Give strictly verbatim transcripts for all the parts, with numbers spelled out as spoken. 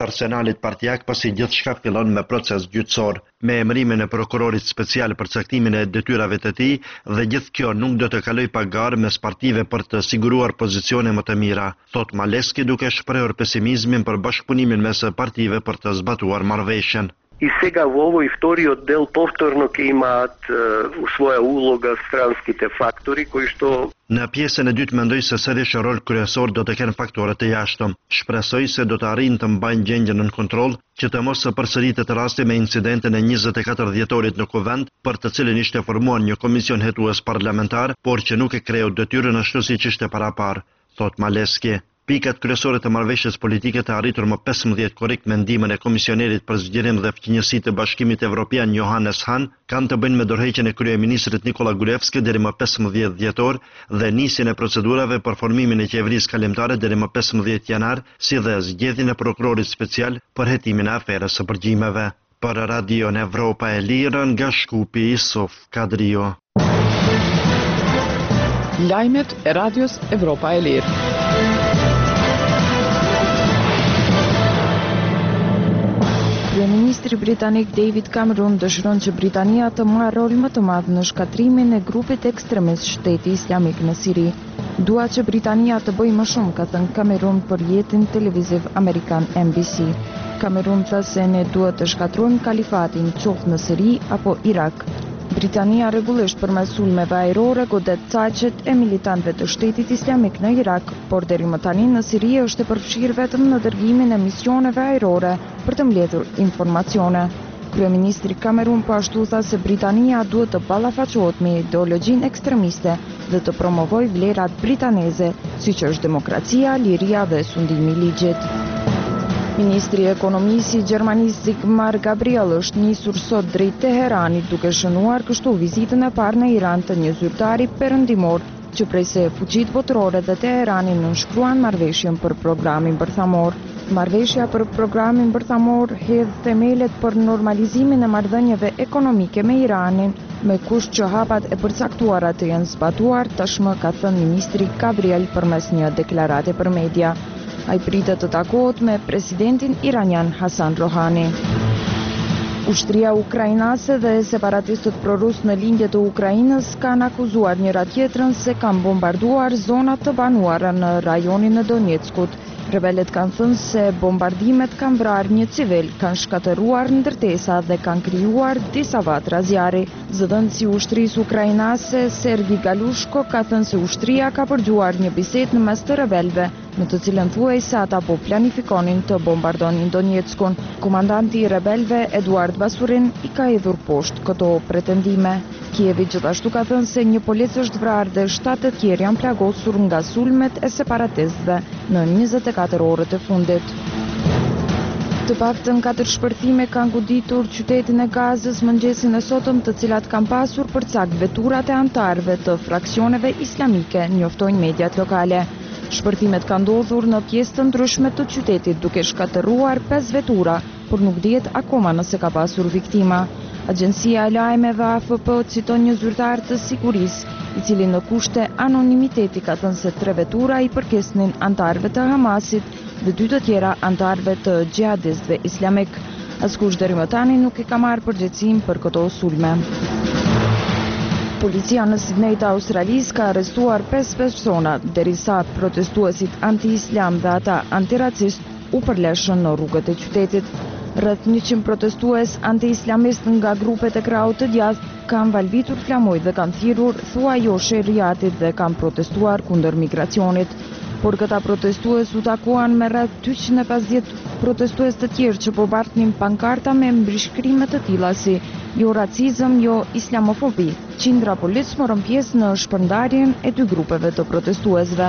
arsenalit partijak pasi gjithçka fillon me proces gjyqësor, me emërimin e prokurorit special për caktimin e detyrave të tij dhe gjithë kjo nuk do të kaloj pa garë mes partive për të siguruar pozicione më të mira, thot Maleski duke shprehur pesimizmin për bashkëpunimin mes partive për të zbatuar marrëveshjen. И сега во овој вториот дел повторно ќе имаат uh, своја улога странските фактори кои што Në pjesën e dytë mendoj se sërish rol kryesor do të kenë faktorët të jashtëm. Shpresoj se do të arrijnë të mbajnë gjendjen nën kontroll, që të mos së përsëritet rasti me incidenten e njëzet e katër dhjetorit në Kuvend, për të cilin ishte formuar një komision hetues parlamentar, por që nuk e kreu detyrën ashtu siç ishte parapar, thot Maleski. Pikat kryesore të marrëveshjes politike të arritur më pesëmbëdhjetë korrekt me ndihmën e komisionerit për zgjerim dhe fqinjësi të Bashkimit Evropian Johannes Hahn kanë të bëjnë me dorëheqjen e kryeministrit Nikola Gruevski deri më pesëmbëdhjetë dhjetor dhe nisjen e procedurave për formimin e qeverisë kalimtare deri më pesëmbëdhjetë janar, si dhe zgjedhjen e prokurorit special për hetimin e aferës së përgjimeve. Për Radion Evropa e Lirë nga Shkupi, Isuf Kadrio. Lajmet e Radios Evropa e Lirë. Kryeministri britanik David Cameron dëshiron që Britania të marrë rol më të madh në shkatrimin e grupit ekstremist Shteti Islamik në Siri. Dua që Britania të bëjë më shumë, ka thënë Cameron për jetin televiziv amerikan N B C. Cameron tha se ne duhet të shkatrojmë kalifatin qoftë në Siri apo Irak. Britania rregullisht përmes sulmeve ajrore godet caqet e militantëve të Shtetit Islamik në Irak, por deri më tani në Siri është e përfshirë vetëm në dërgimin e misioneve ajrore për të mbledhur informacione. Kryeministri Cameron po ashtu tha se Britania duhet të ballafaqohet me ideologjinë ekstremiste dhe të promovojë vlerat britaneze, siç është demokracia, liria dhe sundimi i ligjit. Ministri i Ekonomisë i Gjermanisë Sigmar Gabriel është nisur sot drejt Teheranit duke shënuar kështu vizitën e parë në Iran të një zyrtari perëndimor që prej se fuqitë botërore dhe Teherani nënshkruan marrëveshjen për programin bërthamor. Marrëveshja për programin bërthamor hedh themelet për normalizimin e marrëdhënieve ekonomike me Iranin, me kusht që hapat e përcaktuara të jenë zbatuar, tashmë ka thënë ministri Gabriel përmes një deklarate për media. Ai pritet të takohet me presidentin iranian Hasan Rohani. Ushtria ukrainase dhe separatistët prorus në lindje të Ukrainës kanë akuzuar njëra tjetrën se kanë bombarduar zonat të banuara në rajonin e Donetskut. Rebelet kanë thënë se bombardimet kanë vrarë një civil, kanë shkatëruar ndërtesa dhe kanë krijuar disa vatra zjarri. Zëdhënësi i ushtrisë ukrainase Sergi Galushko ka thënë se ushtria ka përgjuar një bisedë në mes të rebelëve, në të cilën thuaj se ata po planifikonin të bombardonin Donetskun. Komandanti i rebelëve Eduard Basurin i ka hedhur poshtë këto pretendime. Kievi gjithashtu ka thënë se një polic është vrarë dhe shtatë të tjerë janë plagosur nga sulmet e separatistëve në njëzet e katër orët e fundit. Të paktën katër shpërthime kanë goditur qytetin e Gazës mëngjesin e sotëm, të cilat kanë pasur përcak veturat e antarëve të fraksioneve islamike, njoftojnë mediat lokale. Shpërthimet kanë ndodhur në pjesë të ndryshme të qytetit duke shkatëruar pesë vetura, por nuk dihet akoma nëse ka pasur viktima. Agjencia e lajmeve A F P citon një zyrtar të sigurisë, i cili në kushte anonimiteti ka thënë se tre vetura i përkesnin antarëve të Hamasit dhe dy të tjera antarëve të xhihadistëve islamik. Askush deri më tani nuk e ka marrë përgjegjësinë për këto sulme. Policia në Sidney të Australisë ka arrestuar pesë persona, derisa protestuesit anti-islam dhe ata antiracist u përleshën në rrugët e qytetit. Rreth njëqind protestues anti-islamist nga grupet e krahut të djathtë kanë valvitur flamoj dhe kanë thirrur thuajoshe riatit dhe kanë protestuar kundër migracionit. Por këta protestues u takuan me rreth dyqind e pesëdhjetë protestues të tjerë që po bartnin pankarta me mbrishkrime të tilla si jo racizëm, jo islamofobi. Qindra polic morën pjesë në shpërndarjen e dy grupeve të protestuesve.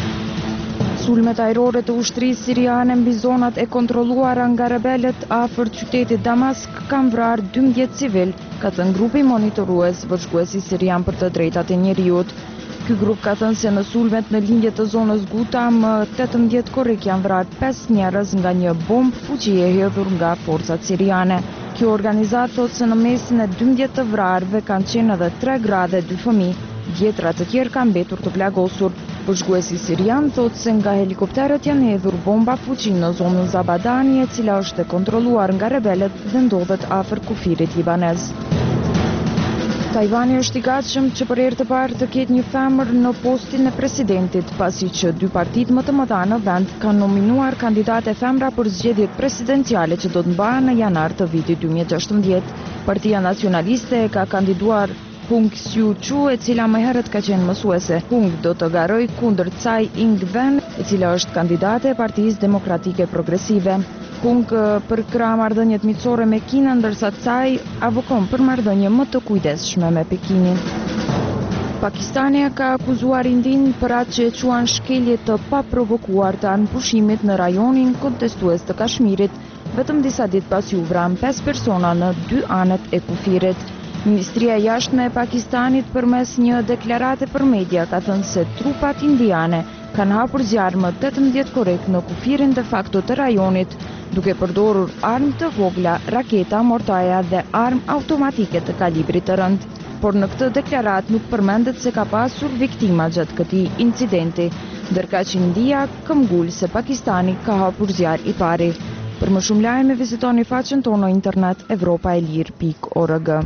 Sulmet ajrore të ushtrisë siriane mbi zonat e kontrolluara nga rebelët afër qytetit Damask kanë vrarë dymbëdhjetë civil, ka thënë grupi monitorues vëzhguesi sirian për të drejtat e njeriut. Ky grup ka thënë se në sulmet në lindje të zonës Guta më tetëmbëdhjetë korrik janë vrarë pesë njerëz nga një bombë fuqie hedhur nga forcat siriane. Kjo organizat thotë se në mesin e dymbëdhjetë të vrarëve kanë qenë edhe tre gra dhe dy fëmijë, dhjetra të tjerë kanë mbetur të plagosur. Bashkuesi sirian thotë se nga helikopterët janë hedhur bomba fuqi në zonën Zabadani, e cila është e kontrolluar nga rebelët dhe ndodhet afër kufirit libanez. Tajvani është i gatshëm që për herë të parë të ketë një femër në postin e presidentit, pasi që dy partitë më të mëdha në vend kanë nominuar kandidate femra për zgjedhjet presidenciale që do të mbahen në janar të vitit dy mijë e gjashtëmbëdhjetë. Partia Nacionaliste ka kandiduar Hung Suu-kyu, e cila më herët ka qenë mësuese. Hung do të garojë kundër Tsai Ing-wen, e cila është kandidate e Partisë Demokratike Progresive. Hung për krah marrëdhëniet miqësore me Kinën, ndërsa Tsai avokon për marrëdhënie më të kujdesshme me Pekinin. Pakistani ka akuzuar Indin për atë që e quan shkelje të paprovokuar të anëpushimit në rajonin kontestues të Kashmirit, vetëm disa ditë pasi u vran pesë persona në dy anet e kufirit. Ministria e Jashtme e Pakistanit përmes një deklarate për media ka thënë se trupat indiane kanë hapur zjarr më tetëmbëdhjetë korrekt në kufirin de facto të rajonit, duke përdorur armë të vogla, raketa, mortaja dhe armë automatike të kalibrit të rënd. Por në këtë deklarat nuk përmendet se ka pasur viktima gjatë këtij incidenti, ndërka që India këmbgul se Pakistani ka hapur zjarr i pari. Për më shumë lajme vizitoni faqen tonë në internet evropaelir pikë org.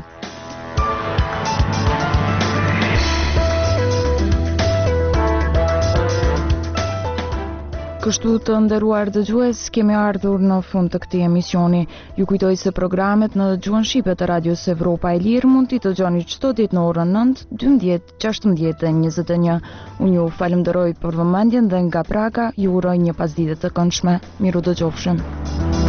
Kështu të nderuar dëgjues, kemi ardhur në fund të këtij emisioni. Ju kujtoj se programet në gjuhën shqipe të Radios Evropa e Lirë mund t'i dëgjoni çdo ditë në orën nëntë, dymbëdhjetë, gjashtëmbëdhjetë dhe njëzet e një. Unë ju falenderoj për vëmendjen dhe nga Praga ju uroj një pasdite të këndshme. Miru dëgjofshim.